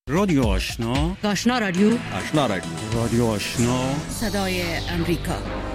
رادیو آشنا، آشنا رادیو، آشنا رادیو، رادیو آشنا، صدای امریکا.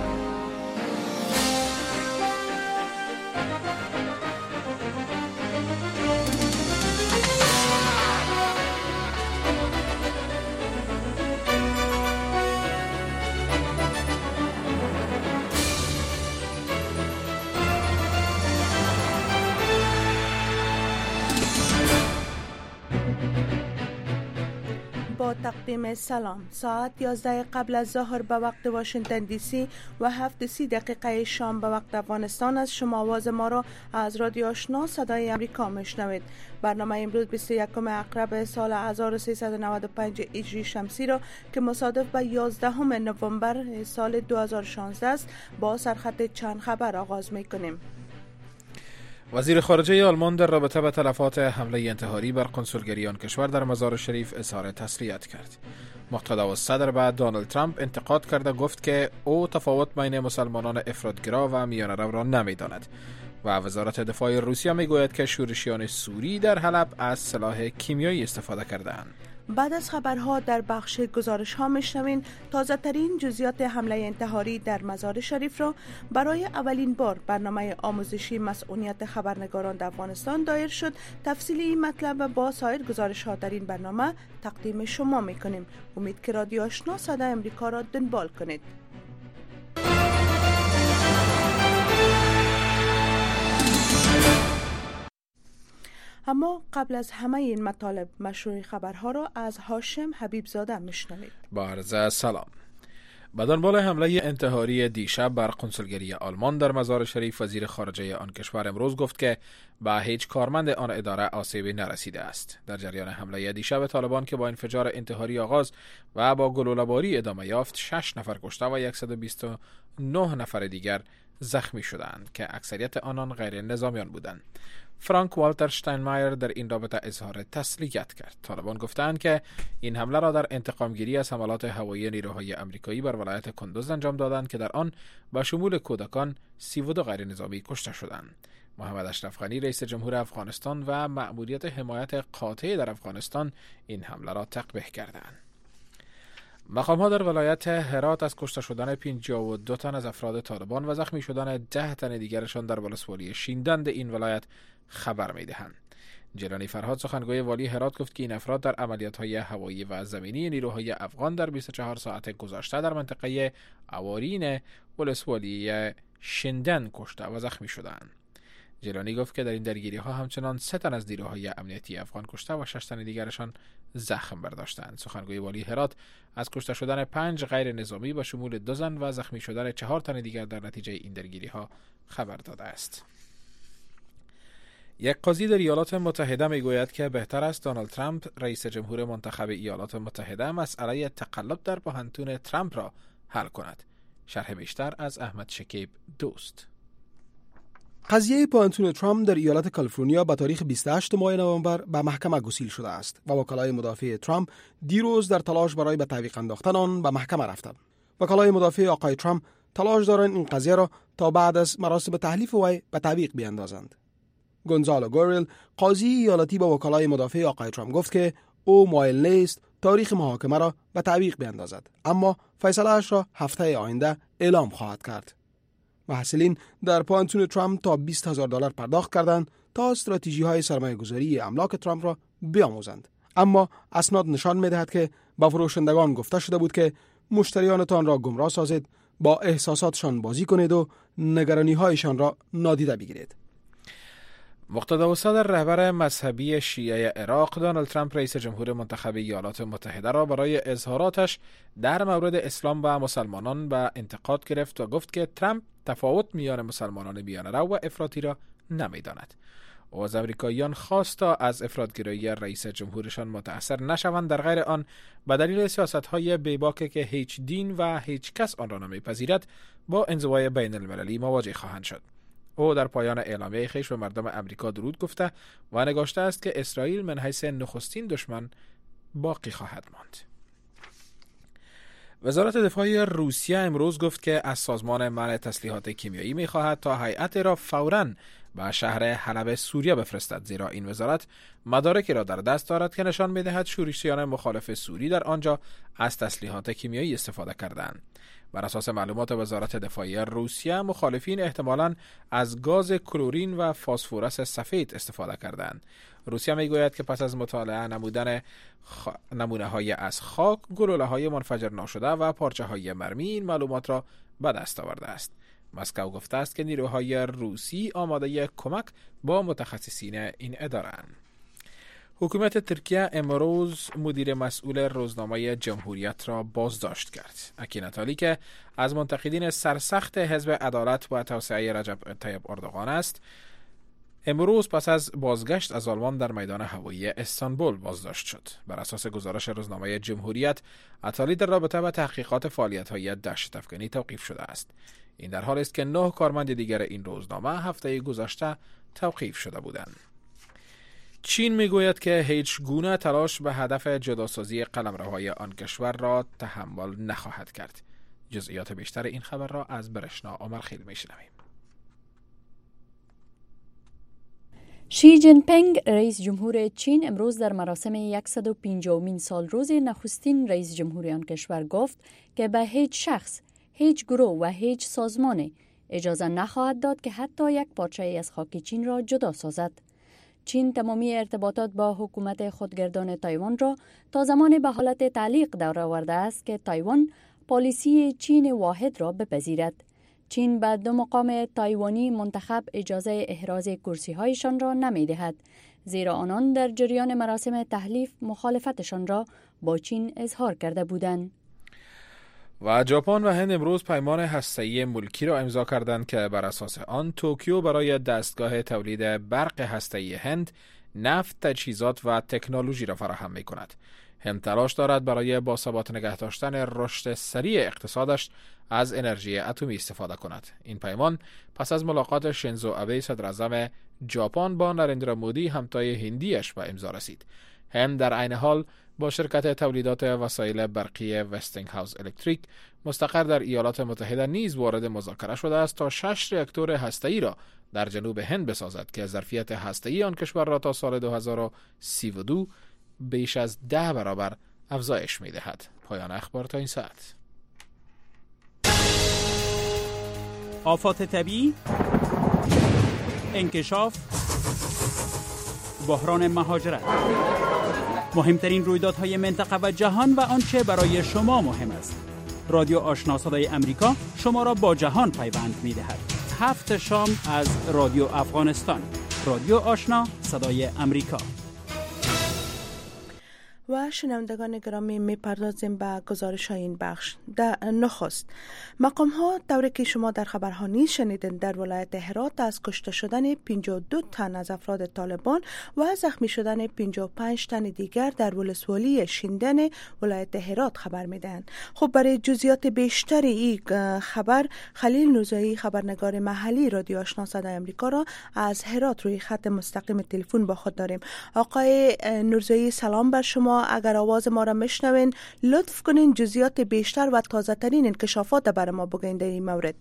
با تقدیم سلام، ساعت 11 قبل از ظهر به وقت واشنگتن دی سی و 7:30 شام به وقت افغانستان از شما آواز ما را از رادیو آشنا صدای امریکا میشنوید. برنامه امروز 21 اکتبر سال 1395 هجری شمسی را که مصادف به 11 نوامبر سال 2016 است با سرخط چند خبر آغاز میکنیم. وزیر خارجه آلمان در رابطه با تلفات حمله انتحاری بر کنسولگری آن کشور در مزار شریف اظهار تسلیت کرد. مقتدا و صدر بعد دونالد ترامپ انتقاد کرده گفت که او تفاوت بین مسلمانان افراطگرا و میانه رو را نمی‌داند و وزارت دفاع روسیه میگوید که شورشیان سوری در حلب از سلاح کیمیایی استفاده کرده‌اند. بعد از خبرها در بخش گزارش ها میشنوین تازه ترین جزئیات حمله انتحاری در مزار شریف را برای اولین بار برنامه آموزشی مسئولیت خبرنگاران در افغانستان دایر شد. تفصیل این مطلب با سایر گزارش ها در این برنامه تقدیم شما میکنیم. امید که رادیو آشنا صدای امریکا را دنبال کنید. اما قبل از همه این مطالب مشروع خبرها را از هاشم حبیب زاده میشنوید. با عرض سلام. به دنبال حمله انتحاری دیشب بر کنسولگری آلمان در مزار شریف، وزیر خارجه آن کشور امروز گفت که به هیچ کارمند آن اداره آسیبی نرسیده است. در جریان حمله دیشب طالبان که با انفجار انتحاری آغاز و با گلوله‌باری ادامه یافت، 6 نفر کشته و 129 نفر دیگر زخمی شدند که اکثریت آنان غیر نظامیان بودند. فرانک والتر شتاینمایر در این رابطه اظهار تسلیت کرد. طالبان گفتند که این حمله را در انتقامگیری از حملات هوایی نیروهای امریکایی بر ولایت کندوز انجام دادند که در آن با شمول کودکان 32 غیر نظامی کشته شدند. محمد اشرف غنی رئیس جمهور افغانستان و مأموریت حمایت قاطع در افغانستان این حمله را تقبیح کردند. مقام‌ها در ولایت هرات از کشته شدن 52 تن از افراد طالبان و زخمی شدن 10 تن دیگرشان در ولسوالی شیندند این ولایت خبر می‌دهند. جیلانی فرهاد سخنگوی والی هرات گفت که این افراد در عملیات‌های هوایی و زمینی نیروهای افغان در 24 ساعت گذشته در منطقه اوارین ولسوالی شیندن کشته و زخمی شدند. جیلانی گفت که در این درگیری‌ها همچنان 3 تن از نیروهای امنیتی افغان کشته و 6 تن دیگرشان زخم برداشتند. سخنگوی والی هرات از کشته شدن 5 غیر نظامی به شمول 2 زن و زخمی شدن 4 تن دیگر در نتیجه این درگیری‌ها خبر داده است. یک قاضی در ایالات متحده میگوید که بهتر است دونالد ترامپ رئیس جمهور منتخب ایالات متحده مسئله تقلب در پوهنتون ترامپ را حل کند. شرح بیشتر از احمد شکیب دوست. قضیه پوهنتون ترامپ در ایالت کالیفرنیا به تاریخ 28 ماه نوامبر به محکمه گسیل شده است و وکلای مدافع ترامپ دیروز در تلاش برای به تعویق انداختن آن به محکمه رفتند. وکلای مدافع آقای ترامپ تلاش دارند این قضیه را تا بعد از مراسم تحلیف وی به تعویق بیاندازند. گونزالو گوریل قاضی ایالتی با وکلای مدافع آقای ترامپ گفت که او مایل نیست تاریخ محاکمه را به تعویق بیاندازد، اما فیصله اش را هفته آینده اعلام خواهد کرد. محصلین در پوهنتون ترامپ تا $20,000 پرداخت کردند تا استراتژی‌های سرمایه‌گذاری املاک ترامپ را بیاموزند، اما اسناد نشان می‌دهد که با فروشندگان گفته شده بود که مشتریانتان را گمراه سازید، با احساساتشان بازی کنید و نگرانی‌هایشان را نادیده بگیرید. مقتدا و صدر رهبر مذهبی شیعه عراق دونالد ترامپ رئیس جمهور منتخب ایالات متحده را برای اظهاراتش در مورد اسلام و مسلمانان به انتقاد گرفت و گفت که ترامپ تفاوت میان مسلمانان میانه‌رو و افراطی را نمی‌داند. او از امریکاییان خواست تا از افراطگرایی رئیس جمهورشان متأثر نشوند، در غیر آن به دلیل سیاست‌های بیباک که هیچ دین و هیچ کس آن را نمی‌پذیرد با انزوای بین المللی مواجه خواهند شد. او در پایان اعلامیه خویش به مردم امریکا درود گفته و نگاشته است که اسرائیل من حیث نخستین دشمن باقی خواهد ماند. وزارت دفاع روسیه امروز گفت که از سازمان منع تسلیحات کیمیایی می‌خواهد تا هیئت را فوراً به شهر حلب سوریه بفرستد، زیرا این وزارت مدارکی را در دست دارد که نشان می‌دهد شورشیان مخالف سوری در آنجا از تسلیحات کیمیایی استفاده کردند. بر اساس معلومات وزارت دفاعی روسیه، مخالفین احتمالاً از گاز کلورین و فسفرس سفید استفاده کردند. روسیه میگوید که پس از مطالعه نمودن نمونه‌های از خاک، گلوله‌های منفجر ناشده و پارچه‌های مرمی این معلومات را به دست آورده است. مسکو گفته است که نیروهای روسی آماده کمک با متخصصین این اداره‌اند. حکومت ترکیه امروز مدیر مسئول روزنامه جمهوریت را بازداشت کرد. اکین اتالی که از منتقدین سرسخت حزب عدالت و توسعه رجب طیب اردوغان است، امروز پس از بازگشت از آلمان در میدان هوایی استانبول بازداشت شد. بر اساس گزارش روزنامه جمهوریت، اتالی در رابطه با تحقیقات فعالیت‌های دهشت افکنی توقیف شده است. این در حالی است که 9 کارمند دیگر این روزنامه هفته گذشته توقیف شده بودند. چین میگوید که هیچ گونه تلاش به هدف جداسازی قلمروهای آن کشور را تحمل نخواهد کرد. جزئیات بیشتر این خبر را از برشنا عمرخیل میشنویم. شی جین پینگ رئیس جمهور چین امروز در مراسم 150مین سالروز نخستین رئیس جمهور آن کشور گفت که به هیچ شخص، هیچ گروه و هیچ سازمان اجازه نخواهد داد که حتی یک پارچه از خاک چین را جدا سازد. چین تمامی ارتباطات با حکومت خودگردان تایوان را تا زمان به حالت تعلیق دور آورده است که تایوان پالیسی چین واحد را بپذیرد. چین به 2 مقام تایوانی منتخب اجازه احراز کرسی‌هایشان را نمی‌دهد، زیرا آنان در جریان مراسم تحلیف مخالفتشان را با چین اظهار کرده بودند. و ژاپن و هند امروز پیمان هسته‌ای ملکی را امضا کردند که بر اساس آن توکیو برای دستگاه تولید برق هسته‌ای هند نفت، تجهیزات و تکنولوژی را فراهم می‌کند. هند تلاش دارد برای باثبات نگه داشتن رشد سریع اقتصادش از انرژی اتمی استفاده کند. این پیمان پس از ملاقات شینزو آبه صدر اعظم ژاپن با نریندرا مودی همتای هندیش به امضا رسید. هند در عین حال با شرکت تولیدات وسایل برقی وستینگ هاوس الکتریک مستقر در ایالات متحده نیز وارد مذاکره شده است تا 6 راکتور هسته‌ای را در جنوب هند بسازد که ظرفیت هسته‌ای آن کشور را تا سال 2032 بیش از 10 برابر افزایش می‌دهد. پایان اخبار تا این ساعت. آفات طبیعی، انکشاف، بحران مهاجرت، مهمترین رویدادهای منطقه و جهان و آنچه برای شما مهم است. رادیو آشنا صدای امریکا شما را با جهان پیوند می‌دهد. 7 شام از رادیو افغانستان. رادیو آشنا صدای امریکا. و شنوندگان گرامی میپردازیم به گزارش های این بخش. در نخست مقام ها دوره که شما در خبرها نیز شنیدن در ولایت هرات از کشته شدن 52 تن از افراد طالبان و زخمی شدن 55 تن دیگر در ولسوالی شیندن ولایت هرات خبر میدن. خب برای جزئیات بیشتر این خبر خلیل نوزایی خبرنگار محلی رادیو آشنا صدای امریکا را از هرات روی خط مستقیم تلفن با خود داریم. آقای نوزایی سلام بر شما. اگر آواز ما را میشنوین لطف کنین جزئیات بیشتر و تازه ترین انکشافات برای ما بگین در این مورد.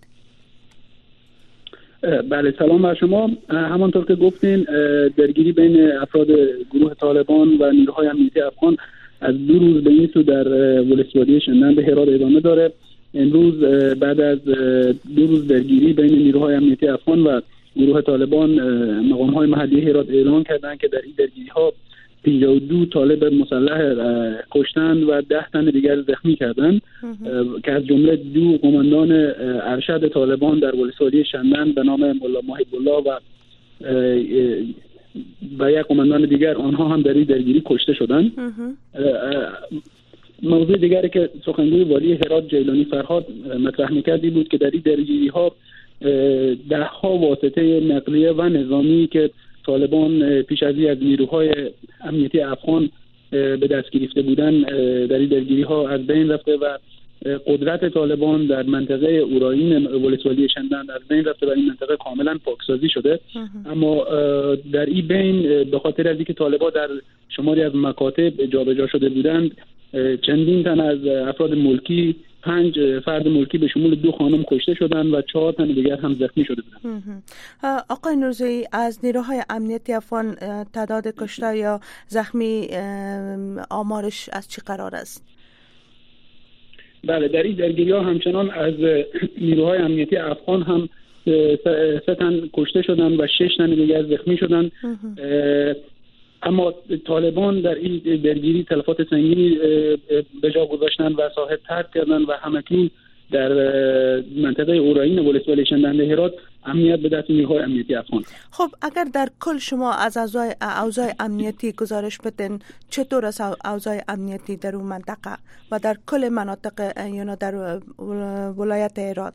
بله سلام بر شما. همانطور که گفتین درگیری بین افراد گروه طالبان و نیروهای امنیتی افغان از 2 روز به این سو در ولسوالی شندن به هرات ادامه داره. امروز بعد از 2 روز درگیری بین نیروهای امنیتی افغان و گروه طالبان مقام‌های محلی هرات اعلام کردند که در این درگیری‌ها 52 طالب مسلح کشتن و 10 تن دیگر زخمی کردند که از جمله 2 قماندان ارشد طالبان در ولسوالی شندن به نام ملا محب الله و یک قماندان دیگر آنها هم در این درگیری کشته شدند. موضوع دیگری که سخنگوی والی هرات جیلانی فرهاد مطرح می‌کردی بود که در این درگیری‌ها 10 واسطه نقلیه و نظامی که طالبان پیش از نیروهای امنیتی افغان به دست گرفته بودن در این درگیری‌ها از بین رفته و قدرت طالبان در منطقه اوراین ولسوالی شندن از بین رفته و این منطقه کاملا پاکسازی شده. اما در این بین به خاطر از اینکه طالبان در شماری از مکاتب جابجا شده بودند چندین تن از افراد ملکی 5 فرد ملکی به شمول 2 خانم کشته شدن و 4 تن دیگر هم زخمی شده بودند. آقای نوروزی، از نیروهای امنیتی افغان تعداد کشته یا زخمی آمارش از چی قرار است؟ بله، در این درگیری‌ها همچنان از نیروهای امنیتی افغان هم 3 تن کشته شدن و 6 تن دیگر زخمی شدن. اما طالبان در این درگیری تلفات سنگینی به جا گذاشتن و ساحل ترک کردن و همکنون در منطقه اوراین ولسوالی شندنده هرات امنیت به دست نیروهای امنیتی افغان. خب اگر در کل شما از اوضاع امنیتی گزارش بدین، چطور است اوضاع امنیتی در اون منطقه و در کل مناطق یا در ولایت هرات؟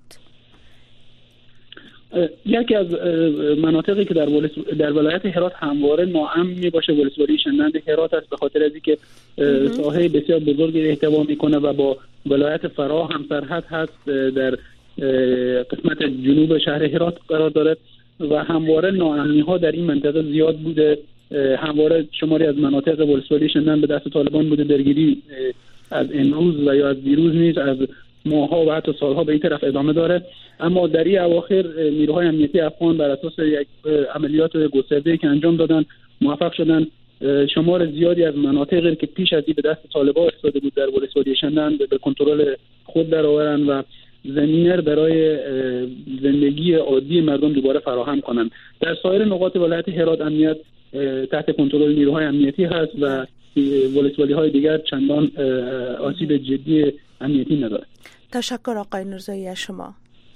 یکی از مناطقی که در ولایت هرات همواره ناامن میباشه ولسوالی شندنده هرات است، به خاطر از اینکه ساحه بسیار بزرگی احتوا میکنه و با ولایت فراه هم سرحد هست، در قسمت جنوب شهر هرات قرار داره و همواره ناامنی ها در این منطقه زیاد بوده. همواره شماری از مناطق ولسوالی شندن به دست طالبان بوده. درگیری از امروز و یا از دیروز نیست، از ماها و حتی سالها به این طرف ادامه داره. اما در این اواخر نیروهای امنیتی افغان بر اساس یک عملیات گسترده‌ای که انجام دادن موفق شدن شمار زیادی از مناطقی که پیش از این به دست طالبان افتاده بود در ولسوالی شندن به کنترل خود درآورن و زمینه برای زندگی عادی مردم دوباره فراهم کنند. در سایر نقاط ولایت هرات امنیت تحت کنترل نیروهای امنیتی هست و ولسوالی‌های دیگر چندان آسیب جدی امنیتی نداره. تشکر آقای نورزایی از شما.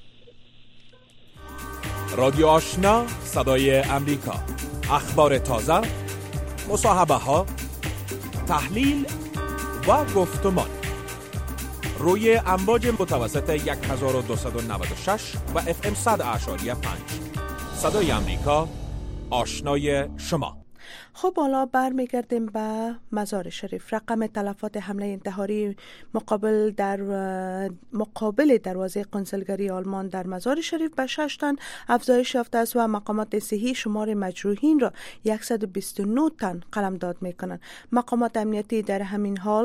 رادیو آشنا، صدای امریکا، اخبار تازه، مصاحبه ها، تحلیل و گفتمان روی امواج متوسط 1296 و FM 100.5 صدای امریکا، آشنای شما. خب حالا برمیگردیم به مزار شریف. رقم تلفات حمله انتحاری مقابل دروازه کنسولگری آلمان در مزار شریف به 6 تن افزایش یافته است و مقامات صحی شمار مجروحین را 129 تن قلمداد می‌کنند. مقامات امنیتی در همین حال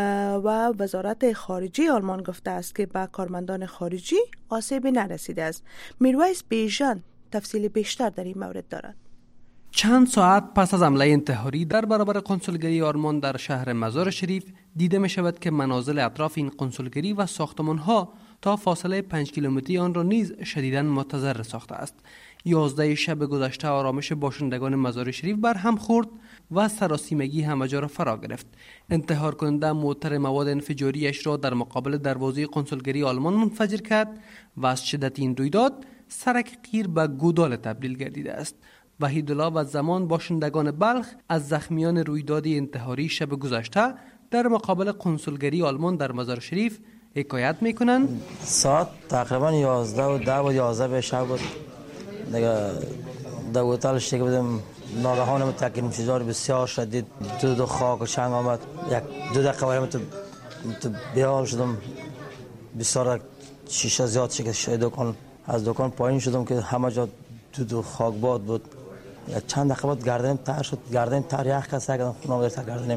و وزارت خارجه آلمان گفته است که به کارمندان خارجی آسیبی نرسیده است. میرویس بیژن تفصیل بیشتر در این مورد دارد. چند ساعت پس از حمله انتحاری در برابر کنسولگری آلمان در شهر مزار شریف دیده می شود که منازل اطراف این کنسولگری و ساختمان ها تا فاصله 5 کیلومتری آن را نیز شدیداً متضرر ساخته است. 11 شب گذشته آرامش باشندگان مزار شریف بر هم خورد و سراسیمگی همه جا را فرا گرفت. انتحار کننده موتر مواد انفجاریش را در مقابل دروازه کنسولگری آلمان منفجر کرد و از شدت این رویداد سرک قیر به گودال تبدیل گردیده است. وحیدالله و زمان باشندگان بلخ از زخمیان رویداد انتحاری شب گذشته در مقابل کنسولگری آلمان در مزار شریف حکایت میکنند. ساعت تقریبا 11 و 10 و 11 به شب بود. دیگه در هتل شده بودیم، ناگهان متأکد انفجار بسیار شدید، دو خاک و چنگ آمد. 1-2 دقیقه ولی تو بیحال شدم، بسیار شیشه زیاد شکست دکان، از دکان پایین شدم که همه جا دو خاک باد بود. چند دقیقه بعد گردنم تر شد، گردنم تر یخ کسا کردم، خونم در گردنم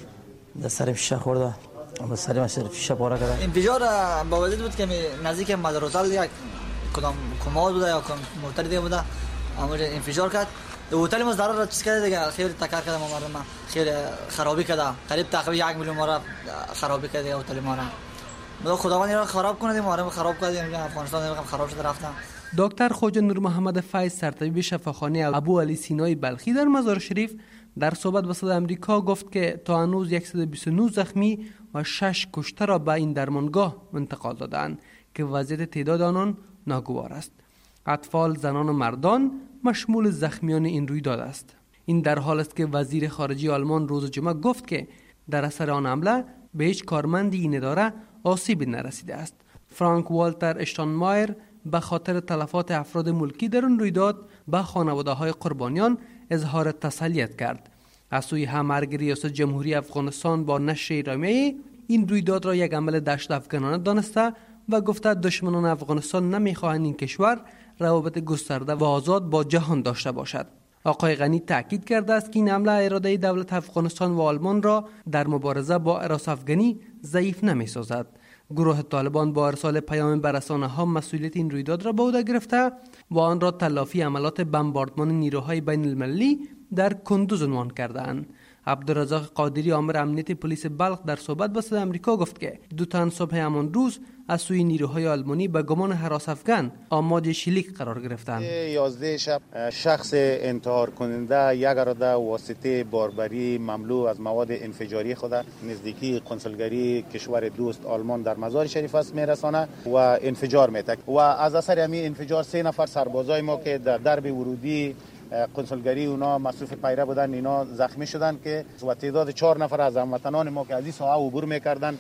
در سرم شیشه خورده، اما سرم شیشه پاره کرده. انفجار با وجود بود که نزدیک مزار هتل یک کدام کماد بوده یا موتر دیگه بوده، اما انفجار کرد. هتل ما ضرر چیز کرده دیگه، خیلی تکرار کردم ما خیلی خرابی کرده، قریب تقریبا 1 میلیون ما خرابی کرده هتل ما را. خداوند را خراب کنه، ما را خراب کرده، افغانستان خراب شده رفتن. دکتر خواجه نور محمد فیض سرطبیب شفاخانه ابو علی سینای بلخی در مزار شریف در صحبت با صدای امریکا گفت که تا هنوز 129 زخمی و 6 کشته را به این درمانگاه انتقال دادند که وضعیت تعداد آنان ناگوار است. اطفال، زنان و مردان مشمول زخمیان این رویداد است. این در حال است که وزیر خارجه آلمان روز جمعه گفت که در اثر آن حمله به هیچ کارمندی این اداره آسیبی نرسیده است. فرانک والتر اشتانمایر به خاطر تلفات افراد ملکی در آن رویداد به خانواده‌های قربانیان اظهار تسلیت کرد. از سوی هم مرگ ریاست جمهوری افغانستان با نشر اعلامیه این رویداد را یک عمل دشت افغانانه دانسته و گفته دشمنان افغانستان نمیخواهند این کشور روابط گسترده و آزاد با جهان داشته باشد. آقای غنی تاکید کرده است که این حمله اراده دولت افغانستان و آلمان را در مبارزه با حراس افغانی ضعیف نمی‌سازد. گروه طالبان با ارسال پیام به رسانه‌ها مسئولیت این رویداد را به عهده گرفته و آن را تلافی عملات بمباردمان نیروهای بین المللی در کندوز عنوان کرده‌اند. عبدالرزاق قادری آمر امنیت پلیس بلخ در صحبت با صدای آمریکا گفت که 2 تن صبح همان روز از سوی نیروهای آلمانی به گمان هراس افغان آماده شلیک قرار گرفتند. 11 شب شخص انتحار کننده یک اراده واسطه باربری مملو از مواد انفجاری خود نزدیکی قنصلگری کشور دوست آلمان در مزار شریف است میرسانه و انفجار میتک و از اثر همین انفجار 3 نفر سربازای ما که در درب ورودی قنصلگری اونا مصروف پیره بودن اینا زخمی شدن که و تعداد 4 نفر از هموطنان ما که از این ساحه عبور میکردن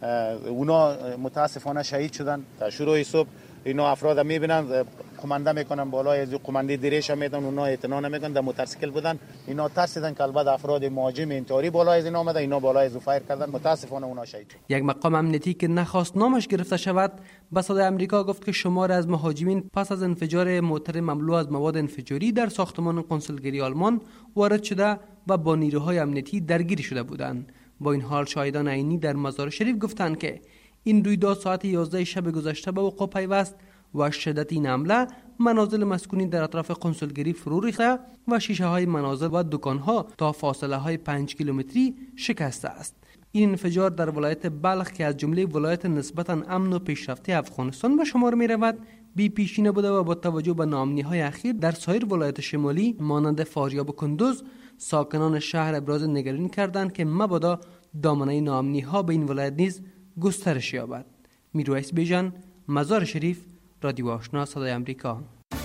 اونا متاسفانه شهید شدن. تا شروع صبح اینا افراد میبینن قمانده میکنن بالای از قمانده دریش میدن اونا اعتنا نمیکنن در موتورسیکل بودن اینا ترسیدن که البته افراد مهاجم انتحاری بالای از اینا اومدن اینا بالای از فایر کردن متاسفانه اونا شهید. یک مقام امنیتی که نخواست نامش گرفته شود به صدای آمریکا گفت که شمار از مهاجمین پس از انفجار موتر مملو از مواد انفجاری در ساختمان قنصلگری آلمان وارد شده و با نیروهای امنیتی درگیر شده بودند. با این حال شاهدان عینی در مزار شریف گفتند که این رویداد ساعت 11 شب گذشته به وقوع پیوست و شدت این حمله منازل مسکونی در اطراف قنصلگری فرو ریخته و شیشه های منازل و دکان ها تا فاصله های 5 کیلومتری شکسته است. این انفجار در ولایت بلخ که از جمله ولایت نسبتاً امن و پیشرفته افغانستان به شمار می رود بی پیشینه بوده و با توجه به ناامنی های اخیر در سایر ولایت شمالی مانند فاریاب و کندوز ساکنان شهر ابراز نگرانی کردند که مبادا دامنه ناامنی ها به این ولایت نیز گسترش یابد. میرویس بیژن، مزار شریف، رادیو آشنا صدای آمریکا.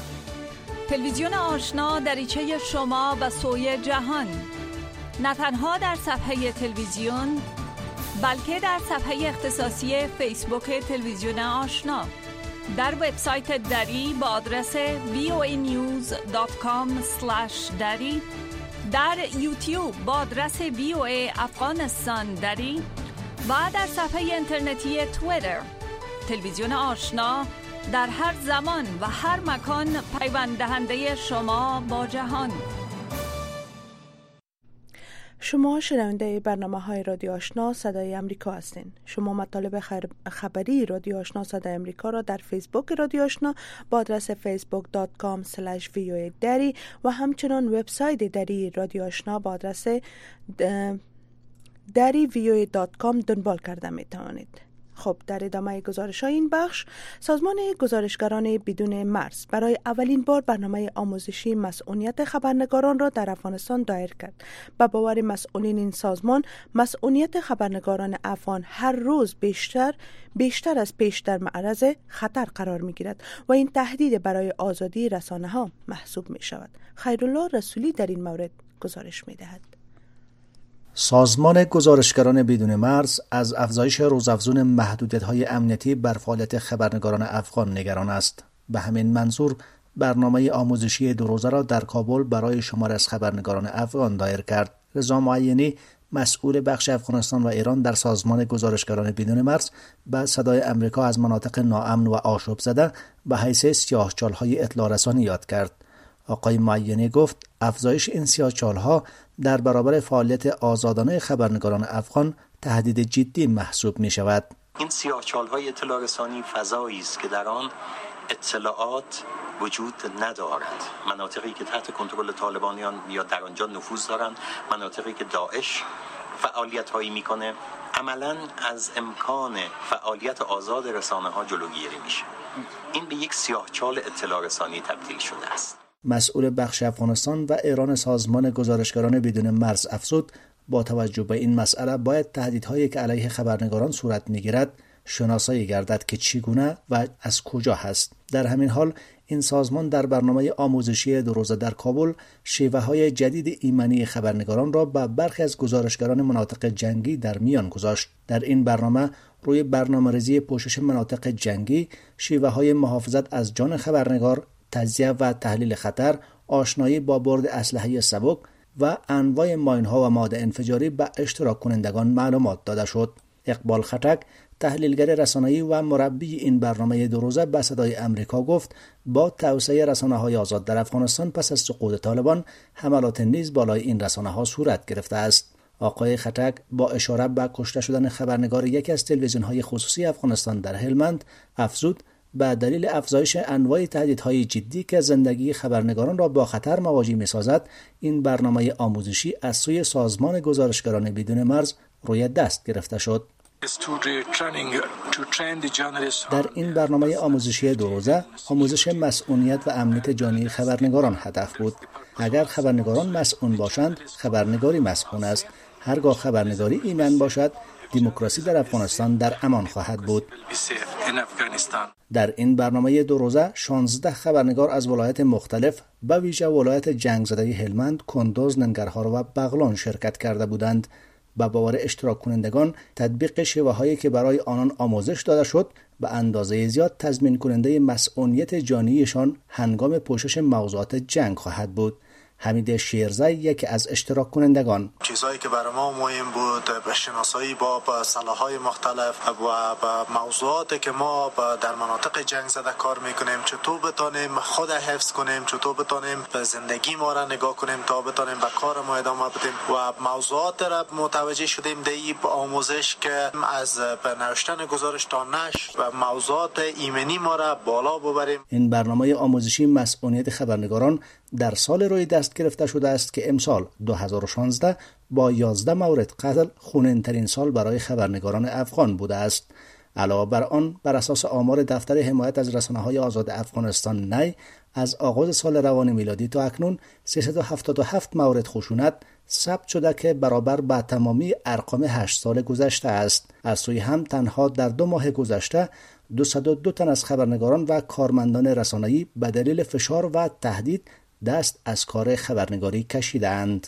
تلویزیون آشنا دریچه شما به سوی جهان، نه تنها در صفحه تلویزیون بلکه در صفحه اختصاصی فیسبوک تلویزیون آشنا، در وبسایت دری با آدرس voanews.com/dari، در یوتیوب با آدرس VOA افغانستان دری و در صفحه اینترنتی توییتر. تلویزیون آشنا در هر زمان و هر مکان پیوند دهنده شما با جهان. شما شنونده برنامه‌های رادیو آشنا صدای آمریکا هستین. شما مطالب خبری رادیو آشنا صدای آمریکا را در فیسبوک رادیو آشنا با آدرس facebook.com/voa دری و همچنان وبسایت دری رادیو آشنا با آدرس darivoa.com دنبال کرده می توانید. خب در ادامه گزارش های این بخش، سازمان گزارشگران بدون مرز برای اولین بار برنامه آموزشی مسئولیت خبرنگاران را در افغانستان دایر کرد. به باور مسئولین این سازمان، مسئولیت خبرنگاران افغان هر روز بیشتر از پیش در معرض خطر قرار می گیرد و این تهدید برای آزادی رسانه ها محسوب می شود. خیرالله رسولی در این مورد گزارش می دهد. سازمان گزارشگران بدون مرز از افزایش روزافزون محدودیت‌های امنیتی بر فعالیت خبرنگاران افغان نگران است. به همین منظور برنامه آموزشی 2 روزه را در کابل برای شمار از خبرنگاران افغان دایر کرد. رضا معینی، مسئول بخش افغانستان و ایران در سازمان گزارشگران بدون مرز، به صدای آمریکا از مناطق ناامن و آشوب زده به حیث سیاهچال‌های اطلاع رسانی یاد کرد. آقای معینی گفت افزایش این سیاهچال‌ها در برابر فعالیت آزادانه خبرنگاران افغان تهدید جدی محسوب می شود. این سیاهچال‌های اطلاع رسانی فضایی است که در آن اطلاعات وجود ندارد. مناطقی که تحت کنترل طالبانیان یا در آنجا نفوذ دارند، مناطقی که داعش فعالیت‌هایی می‌کنه، عملاً از امکان فعالیت آزاد رسانه‌ها جلوگیری میشه. این به یک سیاهچال اطلاع رسانی تبدیل شده است. مسئول بخش افغانستان و ایران سازمان گزارشگران بدون مرز افزود با توجه به این مسئله باید تهدیدهایی که علیه خبرنگاران صورت میگیرد شناسایی گردد که چگونه و از کجا هست. در همین حال این سازمان در برنامه آموزشی 2 روزه در کابل شیوه‌های جدید ایمنی خبرنگاران را به برخی از گزارشگران مناطق جنگی در میان گذاشت. در این برنامه روی برنامه‌ریزی پوشش مناطق جنگی، شیوه‌های محافظت از جان خبرنگار، تجزیه و تحلیل خطر، آشنایی با برد اسلحه سبک و انواع ماین‌ها و ماده انفجاری به اشتراک کنندگان معلومات داده شد. اقبال خټک، تحلیلگر رسانه‌ای و مربی این برنامه دو روزه به صدای امریکا گفت با توسعه رسانه‌های آزاد در افغانستان پس از سقوط طالبان، حملات نیز بالای این رسانه‌ها صورت گرفته است. آقای خټک با اشاره به کشته شدن خبرنگار یکی از تلویزیون‌های خصوصی افغانستان در هلمند افزود به دلیل افزایش انواع تهدیدهای جدی که زندگی خبرنگاران را با خطر مواجه می‌سازد، این برنامه آموزشی از سوی سازمان گزارشگران بدون مرز روی دست گرفته شد. در این برنامه آموزشی دو روزه، آموزش مسئولیت و امنیت جانی خبرنگاران هدف بود. اگر خبرنگاران مسئول باشند، خبرنگاری مسئول است. هرگاه خبرنگاری ایمن باشد، دموکراسی در افغانستان در امان خواهد بود. در این برنامه دو روزه 16 خبرنگار از ولایت مختلف به ویژه ولایت جنگ زده هلمند، کندوز، ننگرهار و بغلان شرکت کرده بودند. به باور اشتراک کنندگان، تطبیق شیوه‌هایی که برای آنان آموزش داده شد به اندازه زیاد تضمین کننده مسئولیت جانیشان هنگام پوشش موضوعات جنگ خواهد بود. حمید شیرزی، یکی از اشتراک کنندگان: چیزایی که برای ما مهم بود به شناسایی با سلاح‌های مختلف و به موضوعاتی که ما در مناطق جنگ زده کار میکنیم، چطور بتونیم خود حفظ کنیم، چطور بتونیم به زندگی ما را نگاه کنیم تا بتونیم به کار ما ادامه بدیم و موضوعات را متوجه شدیم در این آموزش که از نوشتن گزارش تا نشر و موضوعات ایمنی ما را بالا ببریم. این برنامه آموزشی مسئولیت خبرنگاران در سال روی دست گرفته شده است که امسال 2016 با 11 مورد قتل خونین‌ترین سال برای خبرنگاران افغان بوده است. علاوه بر آن، بر اساس آمار دفتر حمایت از رسانه‌های آزاد افغانستان نی، از آغاز سال روان میلادی تا اکنون 377 مورد خشونت ثبت شده که برابر با تمامی ارقام 8 سال گذشته است. از سوی هم تنها در 2 ماه گذشته 202 تن از خبرنگاران و کارمندان رسانه‌ای به دلیل فشار و تهدید دست از کار خبرنگاری کشیدند.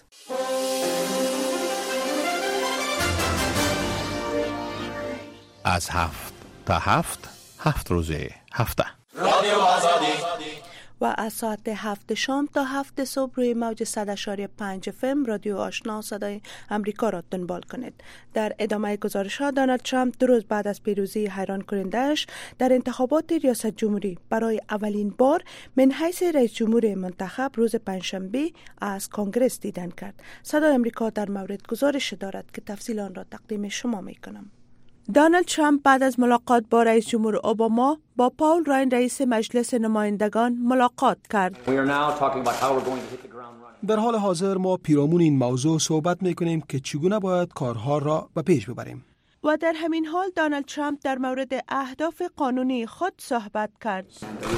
از 7 تا 7 روز هفته رادیو آزادی و از ساعت 7 شام تا 7 صبح روی موج 100.5 FM رادیو آشنا صدای امریکا را دنبال کنید. در ادامه گزارش ها، دونالد ترامپ 2 روز بعد از پیروزی حیران کننده‌اش در انتخابات ریاست جمهوری برای اولین بار من حیث رئیس جمهور منتخب روز پنجشنبه از کنگره دیدن کرد. صدای امریکا در مورد گزارش دارد که تفصیل آن را تقدیم شما میکنم. دونالد ترامپ بعد از ملاقات با رئیس جمهور اوباما با پاول راین رئیس مجلس نمایندگان ملاقات کرد. در حال حاضر ما پیرامون این موضوع صحبت می‌کنیم که چگونه باید کارها را به پیش ببریم. و در همین حال دونالد ترامپ در مورد اهداف قانونی خود صحبت کرد.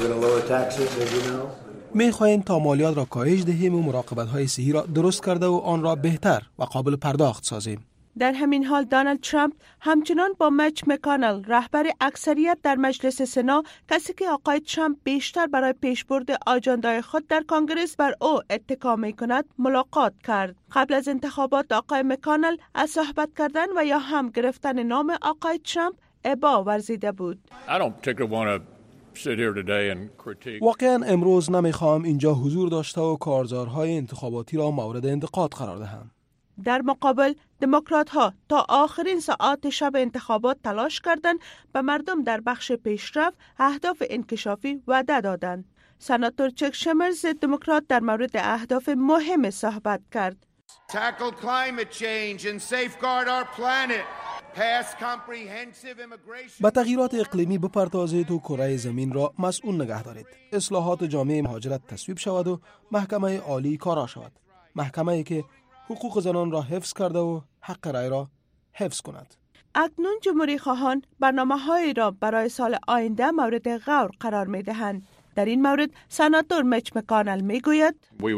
می‌خواهیم تا مالیات را کاهش دهیم و مراقبت‌های صحی را درست کرده و آن را بهتر و قابل پرداخت سازیم. در همین حال دونالد ترامپ همچنان با میچ مکانل، رهبر اکثریت در مجلس سنا، کسی که آقای ترامپ بیشتر برای پیشبرد آجندای خود در کنگره بر او اتکا می‌کند، ملاقات کرد. قبل از انتخابات آقای مکانل از صحبت کردن و یا هم گرفتن نام آقای ترامپ ابا ورزیده بود. واقعا امروز نمیخوام اینجا حضور داشته و کارزارهای انتخاباتی را مورد انتقاد قرار دهم. در مقابل، دموکرات ها تا آخرین ساعات شب انتخابات تلاش کردند به مردم در بخش پیشرفت اهداف انکشافی وعده دادند. سناتور چک شمرز دموکرات در مورد اهداف مهم صحبت کرد. Tackle climate change and safeguard our planet. به تغییرات اقلیمی بپردازید و کره زمین را مسئول نگه دارید. اصلاحات جامعه مهاجرت تصویب شود و محکمه عالی کارا شود. محکمه‌ای که حقوق زنان را حفظ کرده و حق رای را حفظ کند. اکنون جمهوری خواهان برنامه‌هایی را برای سال آینده مورد غور قرار می‌دهند. در این مورد سناتور میچ مکانل میگوید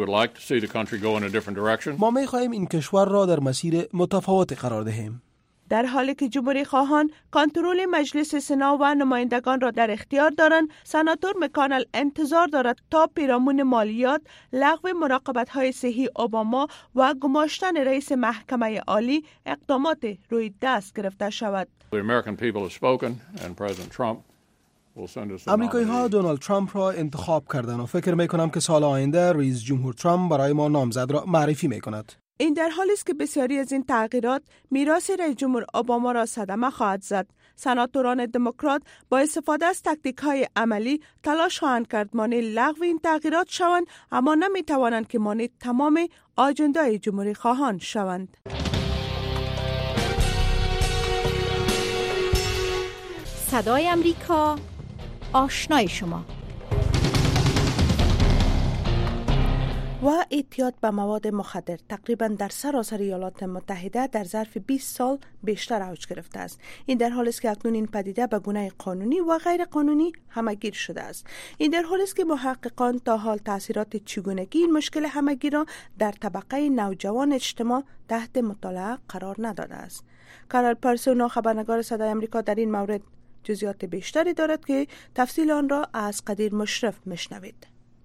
ما می‌خواهیم این کشور را در مسیر متفاوتی قرار دهیم. در حالی که جمهوری خواهان کنترل مجلس سنا و نمایندگان را در اختیار دارند، سناتور مکانل انتظار دارد تا پیرامون مالیات، لغو مراقبت‌های صحی اوباما و گماشتن رئیس محکمه عالی اقدامات روی دست گرفته شود. امریکایی‌ها دونالد ترامپ را انتخاب کردند و فکر می‌کنم که سال آینده رئیس جمهور ترامپ برای ما نامزد را معرفی می‌کند. این در حالی است که بسیاری از این تغییرات میراث رئیس جمهور اوباما را صدمه خواهد زد. سناتوران دموکرات با استفاده از تاکتیک‌های عملی تلاش خواهند کرد مانع لغو این تغییرات شوند، اما نمی‌توانند که مانع تمام آجندای جمهوری خواهان شوند. صدای امریکا، آشنای شما. و اعتیاد به مواد مخدر تقریبا در سراسر ایالات متحده در ظرف 20 سال بیشتر اوج گرفته است. این در حالی است که اکنون این پدیده به گونه قانونی و غیر قانونی همگیر شده است. این در حالی است که محققان تا حال تاثیرات چگونگی این مشکل همگیر را در طبقه نوجوان اجتماع تحت مطالعه قرار نداده است. کارل پرسونو، خبرنگار صدای آمریکا، در این مورد جزئیات بیشتری دارد که تفصیل آن را از قدیر مشرف میشنوید.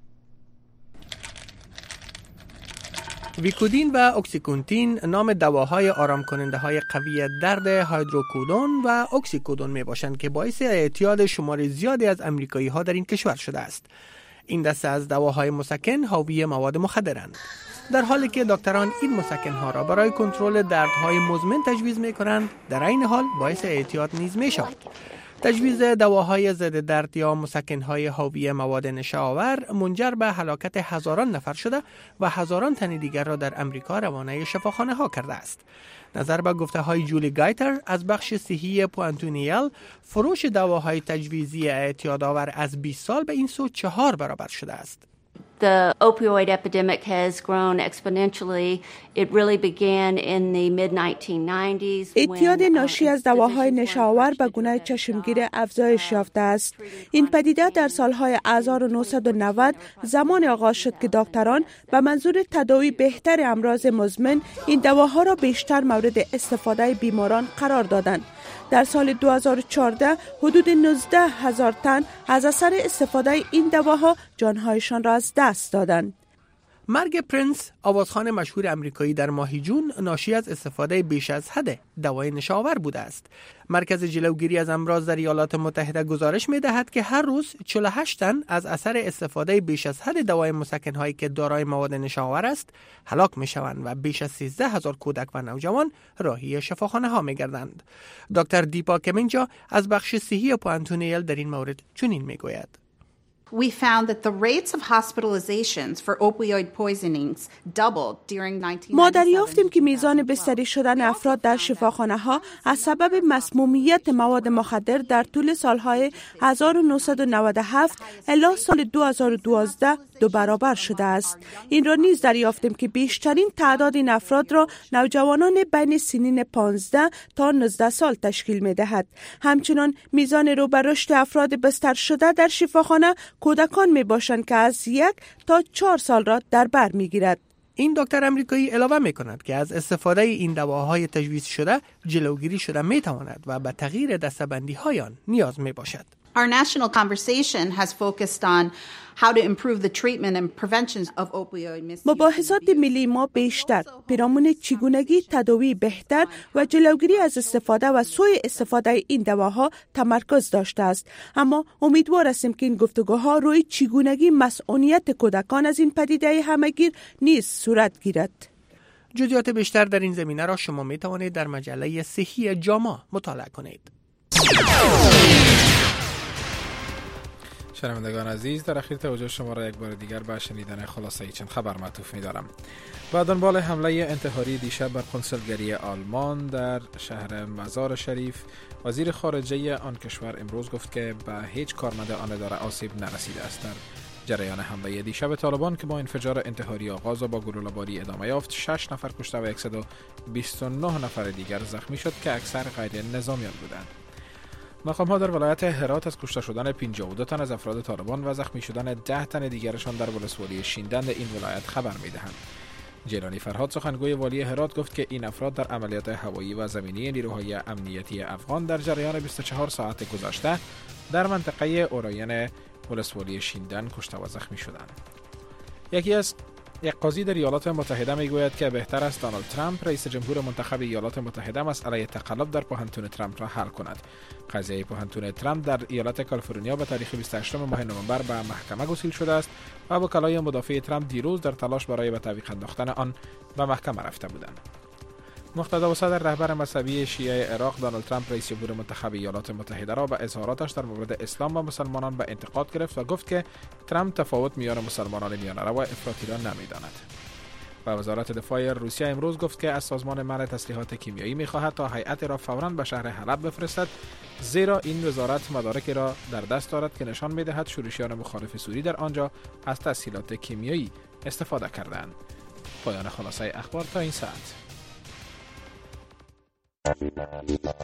ویکودین و اکسیکونتین نام دواهای آرام کننده های قوی درد هیدروکودون و اکسیکودون می باشند که باعث اعتیاد شمار زیادی از امریکایی ها در این کشور شده است. این دسته از دواهای مسکن حاوی مواد مخدرند. در حالی که دکتران این مسکن ها را برای کنترل دردهای مزمن تجویز می کنند، در عین حال باعث اعتیاد نیز می شود. تجویز دواهای ضد درد یا مسکن‌های حاوی مواد نشه‌آور منجر به هلاکت هزاران نفر شده و هزاران تن دیگر را در امریکا روانه شفاخانه‌ها کرده است. نظر به گفته‌های جولی گایتر از بخش صحی پوانتونیل، فروش دواهای تجویزی اعتیادآور از 20 سال به این سو 4 برابر شده است. The opioid epidemic has grown exponentially. It really began in the mid-1990s. اعتیاد ناشی از دواهای نشه‌آور به گونه چشمگیر افزایش یافته است. این پدیده در سالهای 1990 زمان آغاز شد که دکتران به منظور تداوی بهتر امراض مزمن این دواها را بیشتر مورد استفاده بیماران قرار دادند. در سال 2014 حدود 19,000 تن از اثر استفاده این دواها جانهایشان را از دست دادند. مرگ پرنس، آوازخوان مشهور امریکایی، در ماه جون ناشی از استفاده بیش از حد دوای نشه‌آور بوده است. مرکز جلوگیری از امراض در ایالات متحده گزارش می‌دهد که هر روز 48 تن از اثر استفاده بیش از حد دوای مسکن‌هایی که دارای مواد نشه‌آور است هلاک می‌شوند و بیش از 13,000 کودک و نوجوان راهی شفاخانه‌ها می‌گردند. دکتر دیپا کمینجا از بخش صحی پوانتونیل در این مورد چنین می‌گوید: We found that the rates of hospitalizations for opioid poisonings doubled during 1997. ما دریافتیم که میزان بستری شدن افراد در شفاخانه‌ها از سبب مسمومیت مواد مخدر در طول سالهای 1997 الی سال 2012 دو برابر شده است. این را نیز دریافتیم که بیشترین تعداد این افراد را نوجوانان بین سنین 15 تا 19 سال تشکیل می‌دهد. همچنان میزان رو به رشد افراد بستر شده در شفاخانه کودکان می باشند که از 1 تا 4 سال را در بر می گیرد. این دکتر امریکایی علاوه می کند که از استفاده این دواهای تجویز شده جلوگیری شده می تواند و به تغییر دسته‌بندی های آن نیاز می باشد. Our national conversation has focused on how to improve the treatment and prevention of opioid misuse. مباحثات ملی ما بیشتر پیرامون چگونگی تداوی بهتر و جلوگیری از استفاده و سوء استفاده این دواها تمرکز داشته است، اما امیدوار هستیم که این گفتگوها روی چگونگی مسئولیت کودکان از این پدیده همگیر نیز صورت گیرد. جزئیات بیشتر در این زمینه را شما می توانید در مجله صحی جاما مطالعه کنید. شنوندگان عزیز، در اخیر توجه شما را یک بار دیگر به شنیدن خلاصه چند خبر معطوف می‌دارم. با دنبال حمله انتحاری دیشب بر قنصلگری آلمان در شهر مزار شریف، وزیر خارجه آن کشور امروز گفت که به هیچ کارمند آن اداره آسیب نرسیده است. در جریان حمله دیشب طالبان که با انفجار انتحاری آغاز و با گلوله‌باری ادامه یافت، 6 نفر کشته و 129 نفر دیگر زخمی شد که اکثر غیر نظامیان بودند. مقام‌ها در ولایت هرات از کشته شدن 52 تن از افراد طالبان و زخمی شدن 10 تن دیگرشان در ولسوالی شیندند این ولایت خبر می‌دهند. جیلانی فرهاد، سخنگوی والی هرات، گفت که این افراد در عملیات هوایی و زمینی نیروهای امنیتی افغان در جریان 24 ساعت گذشته در منطقه اوراین ولسوالی شیندن کشته و زخمی شدند. یکی از یک قاضی در ایالات متحده میگوید که بهتر است دونالد ترامپ رئیس جمهور منتخب ایالات متحده مسئله تقلب در پوهنتون ترامپ را حل کند. قضیه پوهنتون ترامپ در ایالت کالیفرنیا به تاریخ 28 ماه نوامبر به محکمه گسیل شده است و وکلای مدافع ترامپ دیروز در تلاش برای به تعویق انداختن آن به محکمه رفته بودند. مقتدا و صدر رهبر مذهبی شیعه عراق دونالد ترامپ رئیس جمهور منتخب ایالات متحده را به اظهاراتش در مورد اسلام و مسلمانان به انتقاد گرفت و گفت که ترامپ تفاوت میان مسلمانان میانه رو و افراطی را نمیداند. و وزارت دفاع روسیه امروز گفت که از سازمان منع تسلیحات کیمیایی می‌خواهد تا هیئت را فوراً به شهر حلب بفرستد، زیرا این وزارت مدارکی را در دست دارد که نشان می‌دهد شورشیان مخالف سوری در آنجا از تسهیلات کیمیایی استفاده کردند. پایان خلاصه اخبار تا این ساعت.